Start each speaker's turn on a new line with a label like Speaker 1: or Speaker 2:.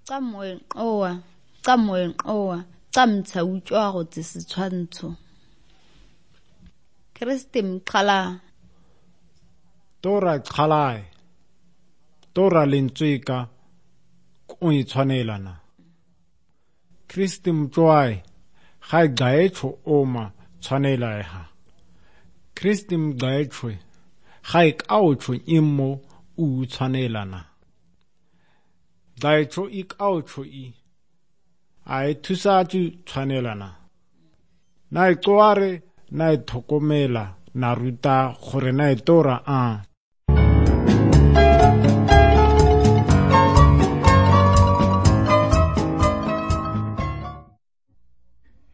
Speaker 1: Qamoeng owa, qamtsha utswa go tse setshwantsho. Kristi mqhala.
Speaker 2: Tora qhalai. Tora lentsweka o itshwanelana. Kristi mtswai, ga gaetsho oma tshwanela. Kristi mgaetsho, ga kaotsho immo u tshwanelana. Gaetsho kaotsho a thusatse tshwanelana. Na tsoare na thokomela na ruta gore na tora